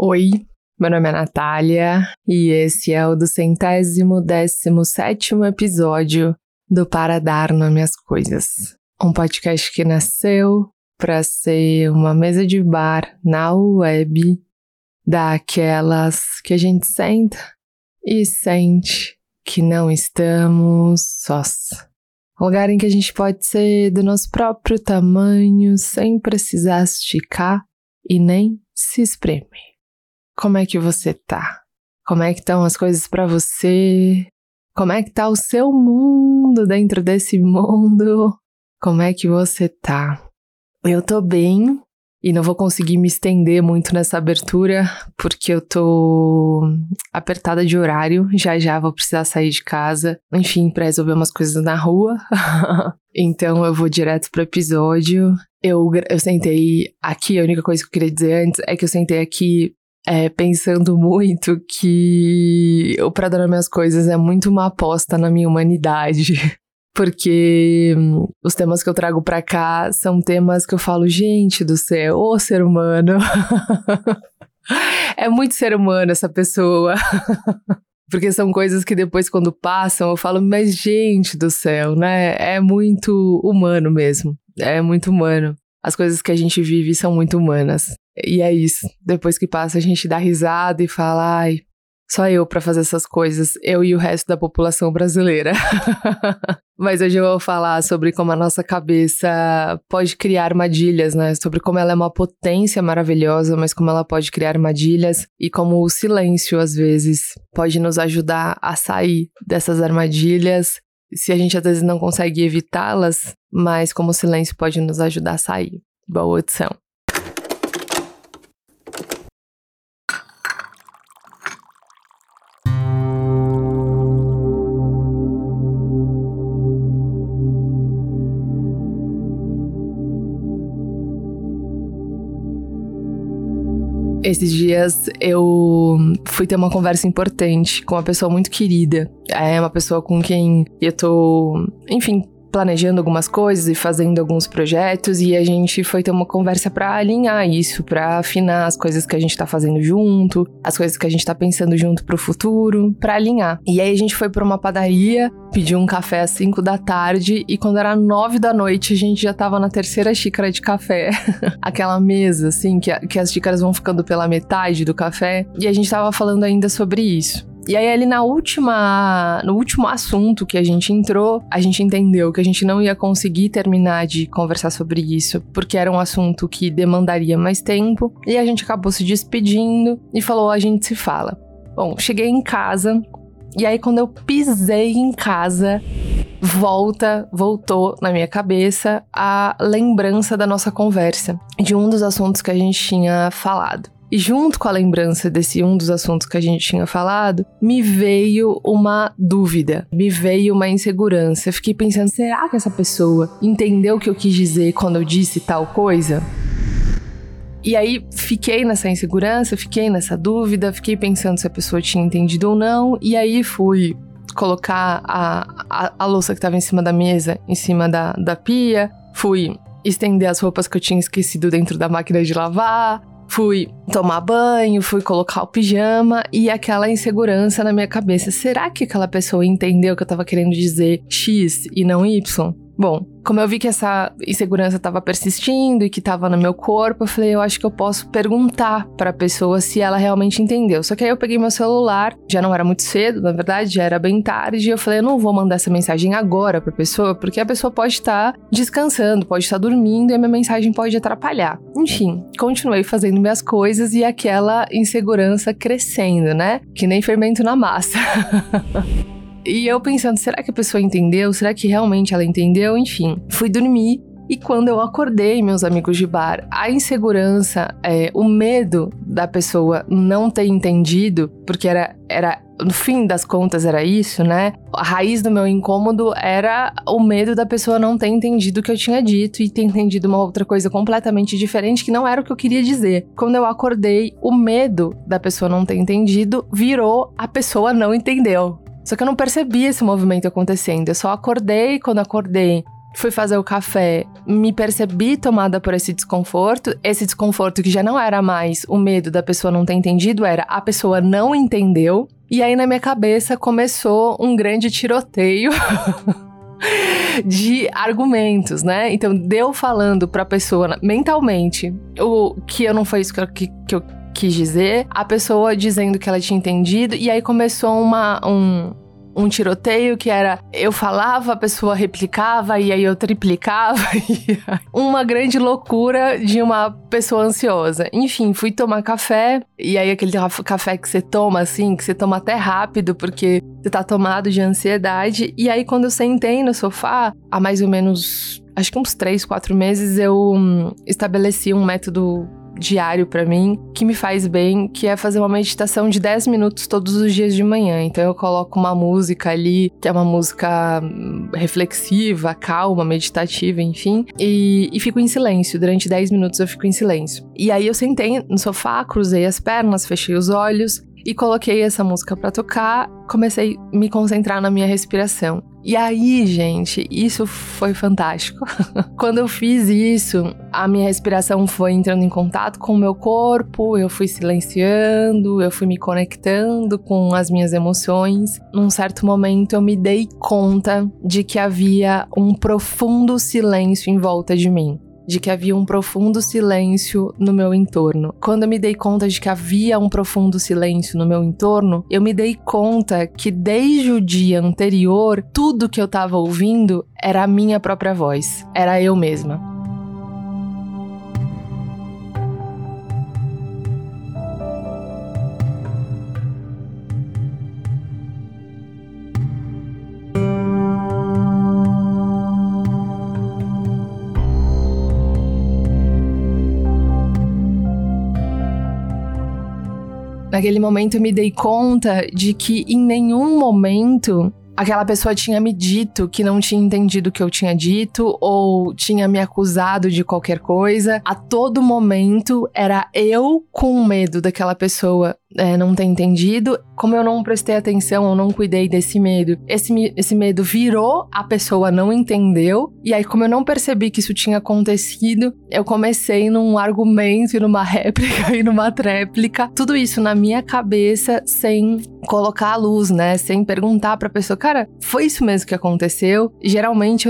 Oi, meu nome é Natália e esse é o 217º episódio do Para Dar Nome às Coisas. Um podcast que nasceu para ser uma mesa de bar na web daquelas que a gente senta e sente que não estamos sós. Um lugar em que a gente pode ser do nosso próprio tamanho sem precisar esticar e nem se espremer. Como é que você tá? Como é que estão as coisas pra você? Como é que tá o seu mundo dentro desse mundo? Como é que você tá? Eu tô bem e não vou conseguir me estender muito nessa abertura porque eu tô apertada de horário. Já vou precisar sair de casa, enfim, pra resolver umas coisas na rua. Então eu vou direto pro episódio. Eu sentei aqui, a única coisa que eu queria dizer antes é que eu sentei aqui pensando muito que o Pra Dar Nome às Coisas é muito uma aposta na minha humanidade. Porque os temas que eu trago pra cá são temas que eu falo, gente do céu, ô ser humano. É muito ser humano essa pessoa. Porque são coisas que depois quando passam eu falo, mas gente do céu, né? É muito humano mesmo. É muito humano. As coisas que a gente vive são muito humanas. E é isso. Depois que passa a gente dá risada e fala, ai, só eu pra fazer essas coisas. Eu e o resto da população brasileira. Mas hoje eu vou falar sobre como a nossa cabeça pode criar armadilhas, né? Sobre como ela é uma potência maravilhosa, mas como ela pode criar armadilhas e como o silêncio, às vezes, pode nos ajudar a sair dessas armadilhas. Se a gente às vezes não consegue evitá-las, mas como o silêncio pode nos ajudar a sair. Boa audição. Esses dias eu fui ter uma conversa importante com uma pessoa muito querida. É uma pessoa com quem eu tô, enfim, planejando algumas coisas e fazendo alguns projetos, e a gente foi ter uma conversa pra alinhar isso, pra afinar as coisas que a gente tá fazendo junto, as coisas que a gente tá pensando junto pro futuro, pra alinhar. E aí a gente foi pra uma padaria, pediu um café às 5 da tarde, e quando era 9 da noite a gente já tava na 3ª xícara de café. Aquela mesa, assim, que as xícaras vão ficando pela metade do café, e a gente tava falando ainda sobre isso. E aí ali no último assunto que a gente entrou, a gente entendeu que a gente não ia conseguir terminar de conversar sobre isso, porque era um assunto que demandaria mais tempo, e a gente acabou se despedindo e falou, a gente se fala. Bom, cheguei em casa, e aí quando eu pisei em casa, voltou na minha cabeça a lembrança da nossa conversa, de um dos assuntos que a gente tinha falado. E junto com a lembrança desse um dos assuntos que a gente tinha falado, me veio uma dúvida, me veio uma insegurança. Eu fiquei pensando, será que essa pessoa entendeu o que eu quis dizer quando eu disse tal coisa? E aí fiquei nessa insegurança, fiquei nessa dúvida, fiquei pensando se a pessoa tinha entendido ou não. E aí fui colocar a louça que estava em cima da mesa, em cima da pia. Fui estender as roupas que eu tinha esquecido dentro da máquina de lavar. Fui tomar banho, fui colocar o pijama e aquela insegurança na minha cabeça. Será que aquela pessoa entendeu que eu tava querendo dizer X e não Y? Bom, como eu vi que essa insegurança estava persistindo e que estava no meu corpo, eu falei, eu acho que eu posso perguntar para a pessoa se ela realmente entendeu. Só que aí eu peguei meu celular, já não era muito cedo, na verdade, já era bem tarde, e eu falei, eu não vou mandar essa mensagem agora para a pessoa, porque a pessoa pode estar descansando, pode estar dormindo e a minha mensagem pode atrapalhar. Enfim, continuei fazendo minhas coisas e aquela insegurança crescendo, né? Que nem fermento na massa. E eu pensando, será que a pessoa entendeu? Será que realmente ela entendeu? Enfim, fui dormir e quando eu acordei, meus amigos de bar, a insegurança, o medo da pessoa não ter entendido, porque era no fim das contas era isso, né? A raiz do meu incômodo era o medo da pessoa não ter entendido o que eu tinha dito e ter entendido uma outra coisa completamente diferente que não era o que eu queria dizer. Quando eu acordei, o medo da pessoa não ter entendido virou a pessoa não entendeu. Só que eu não percebi esse movimento acontecendo, eu só acordei, quando acordei, fui fazer o café, me percebi tomada por esse desconforto que já não era mais o medo da pessoa não ter entendido, era a pessoa não entendeu. E aí na minha cabeça começou um grande tiroteio de argumentos, né? Então, deu falando pra pessoa mentalmente o que eu não foi isso que eu quis dizer, a pessoa dizendo que ela tinha entendido, e aí começou um tiroteio que era, eu falava, a pessoa replicava, e aí eu triplicava, uma grande loucura de uma pessoa ansiosa. Enfim, fui tomar café, e aí aquele café que você toma assim, que você toma até rápido, porque você tá tomado de ansiedade. E aí quando eu sentei no sofá, há mais ou menos, acho que uns 3, 4 meses, eu estabeleci um método diário pra mim, que me faz bem, que é fazer uma meditação de 10 minutos todos os dias de manhã. Então eu coloco uma música ali, que é uma música reflexiva, calma, meditativa, enfim, e fico em silêncio. Durante 10 minutos eu fico em silêncio. E aí eu sentei no sofá, cruzei as pernas, fechei os olhos e coloquei essa música pra tocar, comecei a me concentrar na minha respiração. E aí, gente, isso foi fantástico. Quando eu fiz isso, a minha respiração foi entrando em contato com o meu corpo, eu fui silenciando, eu fui me conectando com as minhas emoções. Num certo momento, eu me dei conta de que havia um profundo silêncio em volta de mim. De que havia um profundo silêncio no meu entorno. Quando eu me dei conta de que havia um profundo silêncio no meu entorno, eu me dei conta que desde o dia anterior, tudo que eu tava ouvindo era a minha própria voz, era eu mesma. Naquele momento eu me dei conta de que em nenhum momento aquela pessoa tinha me dito que não tinha entendido o que eu tinha dito ou tinha me acusado de qualquer coisa. A todo momento era eu com medo daquela pessoa não ter entendido. Como eu não prestei atenção, eu não cuidei desse medo, esse medo virou, a pessoa não entendeu, e aí como eu não percebi que isso tinha acontecido, eu comecei num argumento e numa réplica e numa tréplica, tudo isso na minha cabeça sem colocar a luz, né, sem perguntar pra pessoa, cara, foi isso mesmo que aconteceu? Geralmente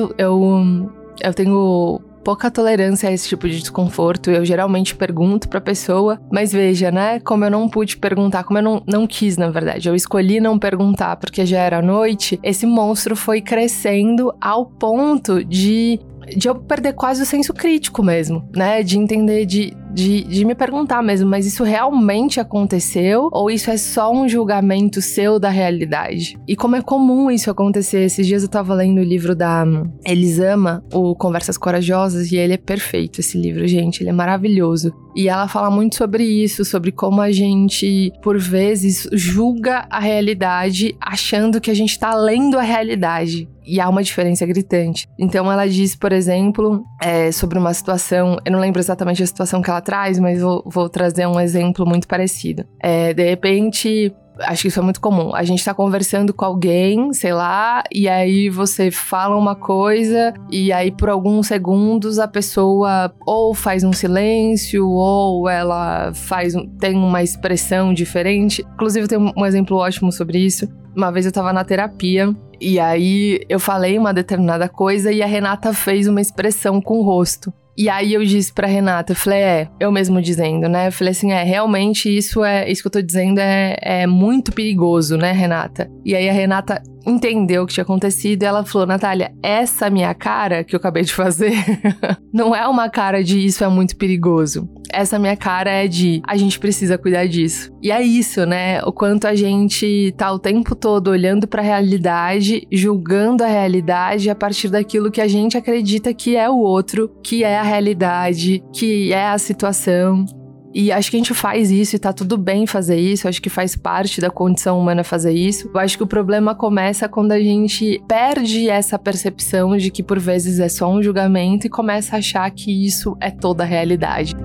eu tenho pouca tolerância a esse tipo de desconforto, eu geralmente pergunto pra pessoa, mas veja, né, como eu não pude perguntar, como eu não quis, na verdade, eu escolhi não perguntar porque já era noite, esse monstro foi crescendo ao ponto de eu perder quase o senso crítico mesmo, né, de entender, de me perguntar mesmo, mas isso realmente aconteceu? Ou isso é só um julgamento seu da realidade? E como é comum isso acontecer, esses dias eu tava lendo o livro da Elisama, o Conversas Corajosas, e ele é perfeito, esse livro, gente, ele é maravilhoso. E ela fala muito sobre isso, sobre como a gente, por vezes, julga a realidade achando que a gente tá lendo a realidade. E há uma diferença gritante. Então ela diz, por exemplo, sobre uma situação, eu não lembro exatamente a situação que ela traz, mas vou trazer um exemplo muito parecido. De repente, acho que isso é muito comum, a gente tá conversando com alguém, sei lá, e aí você fala uma coisa, e aí por alguns segundos a pessoa ou faz um silêncio, ou ela tem uma expressão diferente. Inclusive tem um exemplo ótimo sobre isso. Uma vez eu tava na terapia, e aí eu falei uma determinada coisa e a Renata fez uma expressão com o rosto. E aí eu disse pra Renata, eu falei, eu mesmo dizendo, né? Eu falei assim, realmente isso que eu tô dizendo é muito perigoso, né, Renata? E aí a Renata entendeu o que tinha acontecido e ela falou, Natália, essa minha cara que eu acabei de fazer não é uma cara de isso é muito perigoso. Essa minha cara é de a gente precisa cuidar disso. E é isso, né? O quanto a gente tá o tempo todo olhando pra realidade, julgando a realidade a partir daquilo que a gente acredita que é o outro, que é a realidade, que é a situação. E acho que a gente faz isso e tá tudo bem fazer isso, acho que faz parte da condição humana fazer isso. Eu acho que o problema começa quando a gente perde essa percepção de que por vezes é só um julgamento e começa a achar que isso é toda a realidade.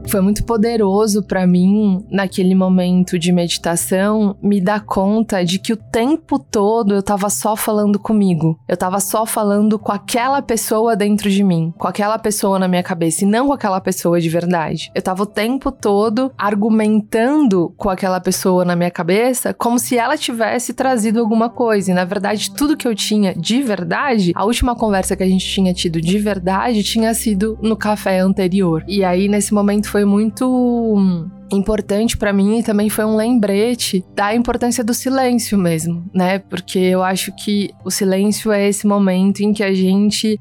Foi muito poderoso pra mim, naquele momento de meditação, me dar conta de que o tempo todo eu tava só falando comigo. Eu tava só falando com aquela pessoa dentro de mim, com aquela pessoa na minha cabeça, e não com aquela pessoa de verdade. Eu tava o tempo todo argumentando com aquela pessoa na minha cabeça como se ela tivesse trazido alguma coisa. E, na verdade, tudo que eu tinha de verdade, a última conversa que a gente tinha tido de verdade tinha sido no café anterior. E aí, nesse momento, foi muito importante pra mim, e também foi um lembrete da importância do silêncio mesmo, né? Porque eu acho que o silêncio é esse momento em que a gente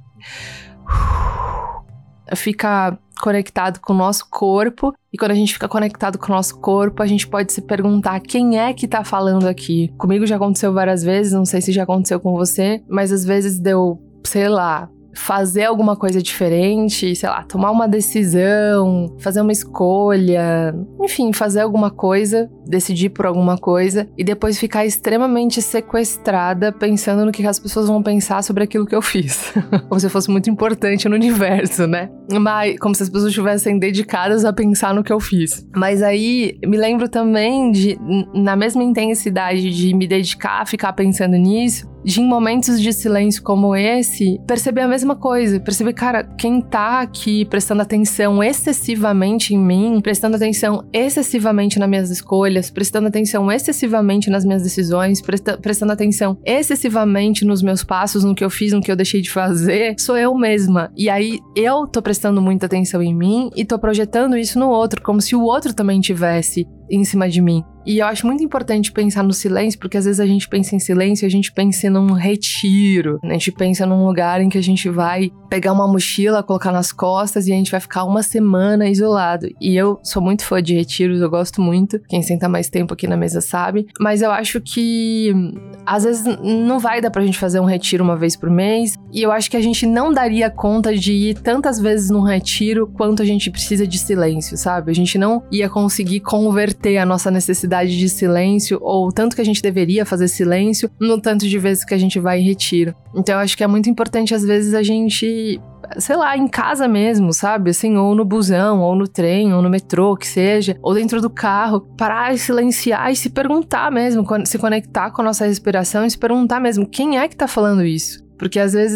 fica conectado com o nosso corpo, e quando a gente fica conectado com o nosso corpo, a gente pode se perguntar quem é que tá falando aqui. Comigo já aconteceu várias vezes, não sei se já aconteceu com você, mas às vezes deu, sei lá, fazer alguma coisa diferente, sei lá, tomar uma decisão, fazer uma escolha, enfim, fazer alguma coisa, decidir por alguma coisa e depois ficar extremamente sequestrada pensando no que as pessoas vão pensar sobre aquilo que eu fiz. Como se fosse muito importante no universo, né? Mas como se as pessoas estivessem dedicadas a pensar no que eu fiz. Mas aí me lembro também de, na mesma intensidade de me dedicar a ficar pensando nisso, de em momentos de silêncio como esse, perceber a mesma coisa. Perceber, cara, quem tá aqui prestando atenção excessivamente em mim, prestando atenção excessivamente nas minhas escolhas, prestando atenção excessivamente nas minhas decisões, prestando atenção excessivamente nos meus passos, no que eu fiz, no que eu deixei de fazer, sou eu mesma. E aí eu tô prestando muita atenção em mim e tô projetando isso no outro, como se o outro também tivesse em cima de mim. E eu acho muito importante pensar no silêncio, porque às vezes a gente pensa em silêncio e a gente pensa num retiro, né? A gente pensa num lugar em que a gente vai pegar uma mochila, colocar nas costas e a gente vai ficar uma semana isolado. E eu sou muito fã de retiros, eu gosto muito. Quem senta mais tempo aqui na mesa sabe. Mas eu acho que às vezes não vai dar pra gente fazer um retiro uma vez por mês. E eu acho que a gente não daria conta de ir tantas vezes num retiro quanto a gente precisa de silêncio, sabe? A gente não ia conseguir converter a nossa necessidade de silêncio, ou tanto que a gente deveria fazer silêncio, no tanto de vezes que a gente vai em retiro. Então eu acho que é muito importante às vezes a gente, sei lá, em casa mesmo, sabe? Assim, ou no busão, ou no trem, ou no metrô, que seja, ou dentro do carro, parar e silenciar e se perguntar mesmo, se conectar com a nossa respiração e se perguntar mesmo, quem é que tá falando isso? Porque às vezes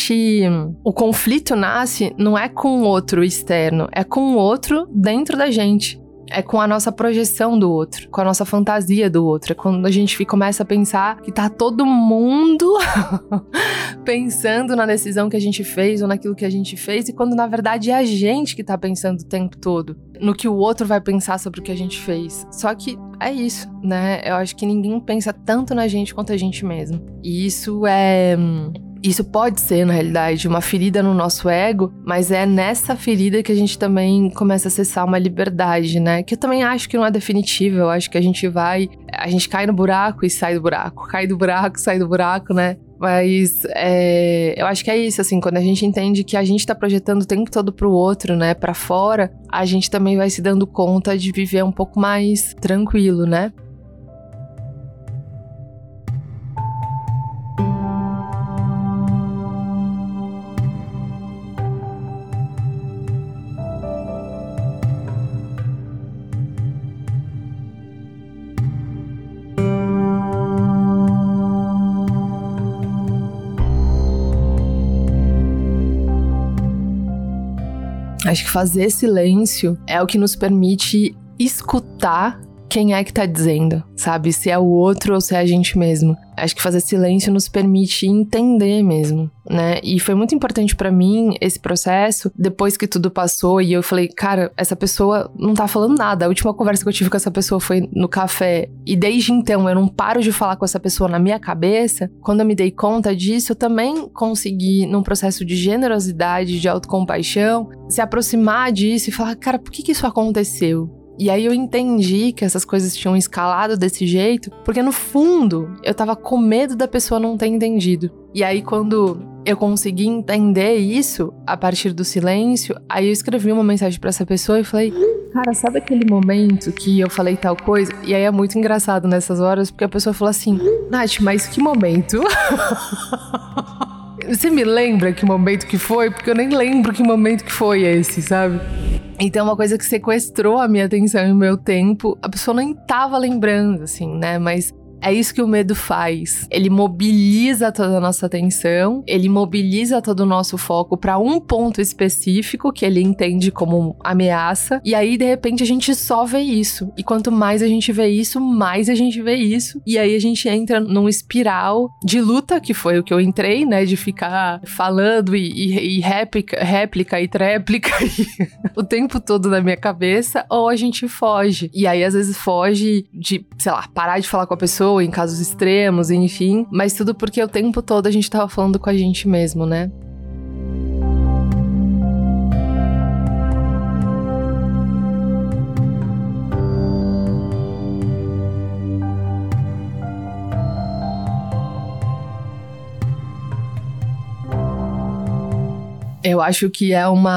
o conflito nasce não é com o outro externo, é com o outro dentro da gente. É com a nossa projeção do outro, com a nossa fantasia do outro. É quando a gente começa a pensar que tá todo mundo pensando na decisão que a gente fez ou naquilo que a gente fez, e quando na verdade é a gente que tá pensando o tempo todo no que o outro vai pensar sobre o que a gente fez. Só que é isso, né? Eu acho que ninguém pensa tanto na gente quanto a gente mesmo. E isso pode ser, na realidade, uma ferida no nosso ego, mas é nessa ferida que a gente também começa a acessar uma liberdade, né? Que eu também acho que não é definitiva. Eu acho que a gente cai no buraco e sai do buraco, cai do buraco, sai do buraco, né? Mas eu acho que é isso, assim, quando a gente entende que a gente tá projetando o tempo todo pro outro, né, pra fora, a gente também vai se dando conta de viver um pouco mais tranquilo, né? Acho que fazer silêncio é o que nos permite escutar quem é que tá dizendo, sabe? Se é o outro ou se é a gente mesmo. Acho que fazer silêncio nos permite entender mesmo, né? E foi muito importante pra mim esse processo, depois que tudo passou e eu falei, cara, essa pessoa não tá falando nada. A última conversa que eu tive com essa pessoa foi no café e desde então eu não paro de falar com essa pessoa na minha cabeça. Quando eu me dei conta disso, eu também consegui, num processo de generosidade, de autocompaixão, se aproximar disso e falar, cara, por que isso aconteceu? E aí eu entendi que essas coisas tinham escalado desse jeito, porque no fundo eu tava com medo da pessoa não ter entendido. E aí quando eu consegui entender isso, a partir do silêncio, aí eu escrevi uma mensagem pra essa pessoa e falei, cara, sabe aquele momento que eu falei tal coisa? E aí é muito engraçado nessas horas, porque a pessoa falou assim, Nath, mas que momento? Você me lembra que momento que foi? Porque eu nem lembro que momento que foi esse, sabe? Então, uma coisa que sequestrou a minha atenção e o meu tempo, a pessoa nem tava lembrando, assim, né? Mas é isso que o medo faz. Ele mobiliza toda a nossa atenção, ele mobiliza todo o nosso foco para um ponto específico que ele entende como ameaça, e aí de repente a gente só vê isso. E quanto mais a gente vê isso, mais a gente vê isso, e aí a gente entra num espiral de luta, que foi o que eu entrei, né, de ficar falando e réplica e tréplica o tempo todo na minha cabeça, ou a gente foge. E aí às vezes foge de, sei lá, parar de falar com a pessoa em casos extremos, enfim, mas tudo porque o tempo todo a gente tava falando com a gente mesmo, né? Eu acho que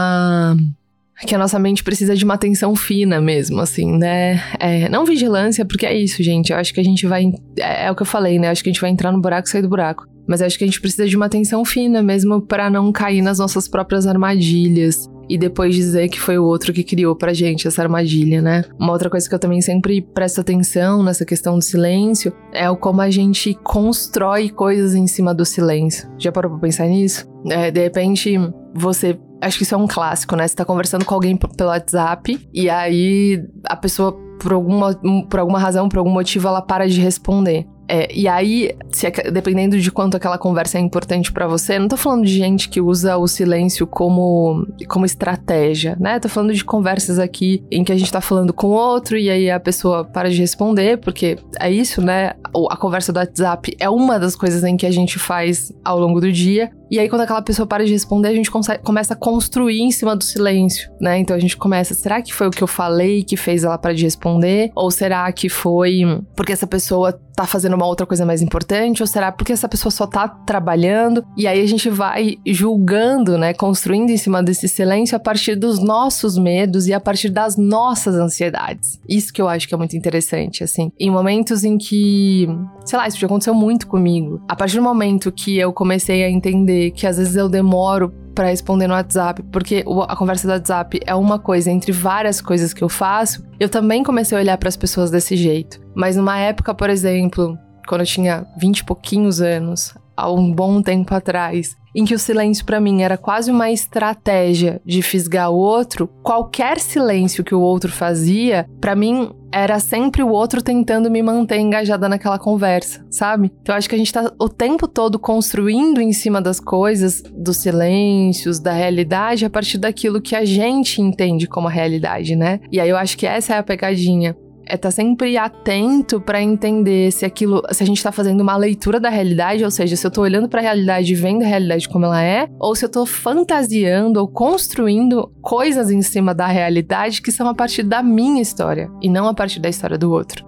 que a nossa mente precisa de uma atenção fina mesmo, assim, né? Não vigilância, porque é isso, gente. Eu acho que a gente vai... É o que eu falei, né? Eu acho que a gente vai entrar no buraco e sair do buraco. Mas eu acho que a gente precisa de uma atenção fina mesmo pra não cair nas nossas próprias armadilhas. E depois dizer que foi o outro que criou pra gente essa armadilha, né? Uma outra coisa que eu também sempre presto atenção nessa questão do silêncio é o como a gente constrói coisas em cima do silêncio. Já parou pra pensar nisso? De repente, você... Acho que isso é um clássico, né? Você tá conversando com alguém pelo WhatsApp e aí a pessoa, por alguma razão, por algum motivo, ela para de responder. E aí, dependendo de quanto aquela conversa é importante pra você, não tô falando de gente que usa o silêncio como estratégia, né? Tô falando de conversas aqui em que a gente tá falando com outro e aí a pessoa para de responder, porque é isso, né? A conversa do WhatsApp é uma das coisas em que a gente faz ao longo do dia. E aí, quando aquela pessoa para de responder, a gente começa a construir em cima do silêncio, né? Então, a gente começa, será que foi o que eu falei que fez ela parar de responder? Ou será que foi porque essa pessoa tá fazendo uma outra coisa mais importante? Ou será porque essa pessoa só tá trabalhando? E aí, a gente vai julgando, né? Construindo em cima desse silêncio a partir dos nossos medos e a partir das nossas ansiedades. Isso que eu acho que é muito interessante, assim. Em momentos em que, sei lá, isso já aconteceu muito comigo. A partir do momento que eu comecei a entender que às vezes eu demoro pra responder no WhatsApp, porque a conversa do WhatsApp é uma coisa entre várias coisas que eu faço, eu também comecei a olhar pras pessoas desse jeito. Mas numa época, por exemplo, quando eu tinha 20 e pouquinhos anos, há um bom tempo atrás, em que o silêncio pra mim era quase uma estratégia de fisgar o outro, qualquer silêncio que o outro fazia, pra mim era sempre o outro tentando me manter engajada naquela conversa, sabe? Então eu acho que a gente tá o tempo todo construindo em cima das coisas, dos silêncios, da realidade, a partir daquilo que a gente entende como a realidade, né? E aí eu acho que essa é a pegadinha. Tá sempre atento pra entender se a gente tá fazendo uma leitura da realidade, ou seja, se eu tô olhando pra realidade e vendo a realidade como ela é, ou se eu tô fantasiando ou construindo coisas em cima da realidade que são a partir da minha história e não a partir da história do outro.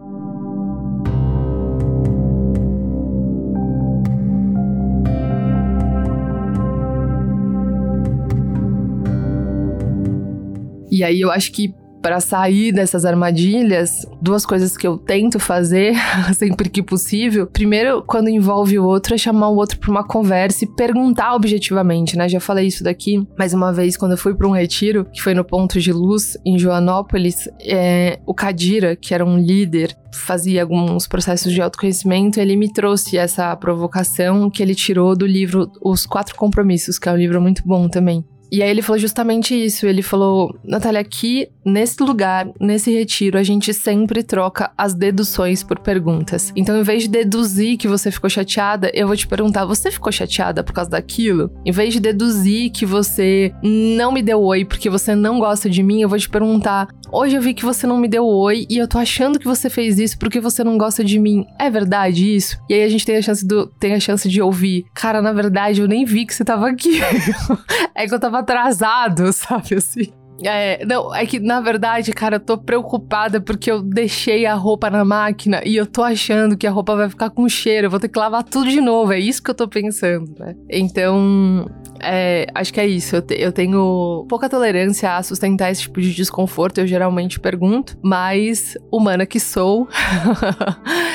E aí eu acho que para sair dessas armadilhas, duas coisas que eu tento fazer sempre que possível. Primeiro, quando envolve o outro, é chamar o outro para uma conversa e perguntar objetivamente, né? Já falei isso daqui, mais uma vez, quando eu fui para um retiro, que foi no Ponto de Luz, em Joanópolis, o Kadira, que era um líder, fazia alguns processos de autoconhecimento, ele me trouxe essa provocação que ele tirou do livro Os 4 Compromissos, que é um livro muito bom também. E aí ele falou justamente isso, ele falou, Natália, aqui, nesse lugar, nesse retiro, a gente sempre troca as deduções por perguntas. Então, em vez de deduzir que você ficou chateada, eu vou te perguntar, você ficou chateada por causa daquilo? Em vez de deduzir que você não me deu oi porque você não gosta de mim, eu vou te perguntar, hoje eu vi que você não me deu oi e eu tô achando que você fez isso porque você não gosta de mim. É verdade isso? E aí a gente tem a chance de ouvir, cara, na verdade, eu nem vi que você tava aqui. É que eu tava atrasado, sabe, assim. Não, é que na verdade, cara, eu tô preocupada porque eu deixei a roupa na máquina e eu tô achando que a roupa vai ficar com cheiro, eu vou ter que lavar tudo de novo, é isso que eu tô pensando, né? Então, acho que é isso, eu tenho pouca tolerância a sustentar esse tipo de desconforto, eu geralmente pergunto, mas humana que sou,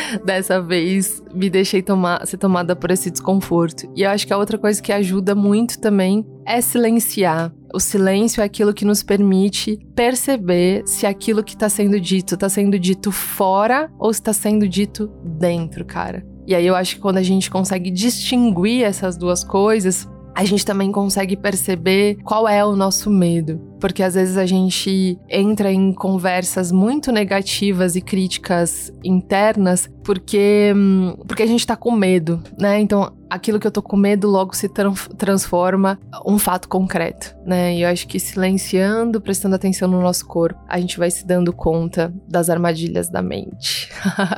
dessa vez me deixei ser tomada por esse desconforto. E eu acho que a outra coisa que ajuda muito também é silenciar. O silêncio é aquilo que nos permite perceber se aquilo que tá sendo dito fora ou se tá sendo dito dentro, cara. E aí eu acho que quando a gente consegue distinguir essas duas coisas, a gente também consegue perceber qual é o nosso medo. Porque às vezes a gente entra em conversas muito negativas e críticas internas porque a gente tá com medo, né? Então, aquilo que eu tô com medo logo se transforma um fato concreto, né? E eu acho que silenciando, prestando atenção no nosso corpo, a gente vai se dando conta das armadilhas da mente.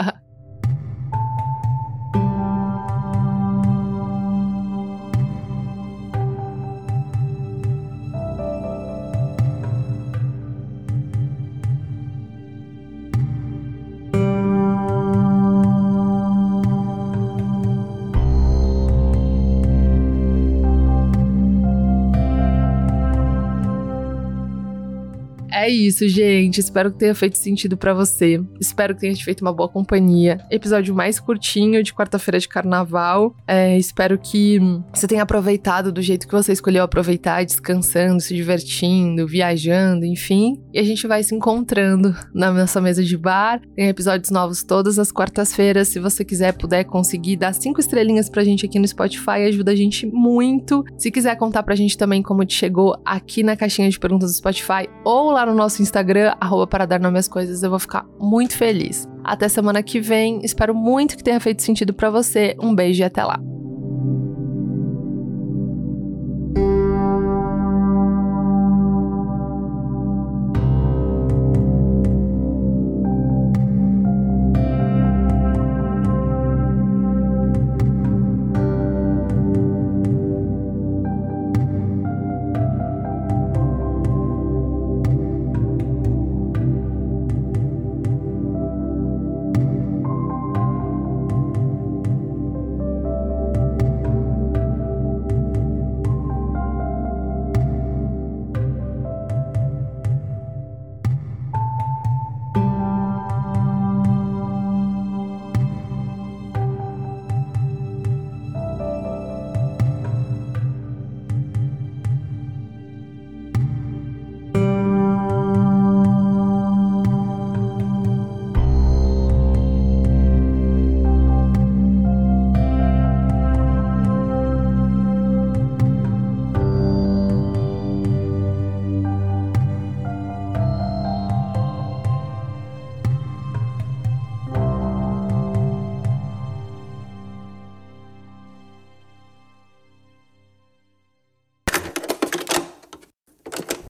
É isso, gente. Espero que tenha feito sentido pra você. Espero que tenha te feito uma boa companhia. Episódio mais curtinho de quarta-feira de carnaval. Espero que você tenha aproveitado do jeito que você escolheu aproveitar, descansando, se divertindo, viajando, enfim. E a gente vai se encontrando na nossa mesa de bar. Tem episódios novos todas as quartas-feiras. Se você puder conseguir dar 5 estrelinhas pra gente aqui no Spotify, ajuda a gente muito. Se quiser contar pra gente também como te chegou aqui na caixinha de perguntas do Spotify ou lá no nosso Instagram, @para dar nome às coisas, eu vou ficar muito feliz. Até semana que vem, espero muito que tenha feito sentido pra você. Um beijo e até lá.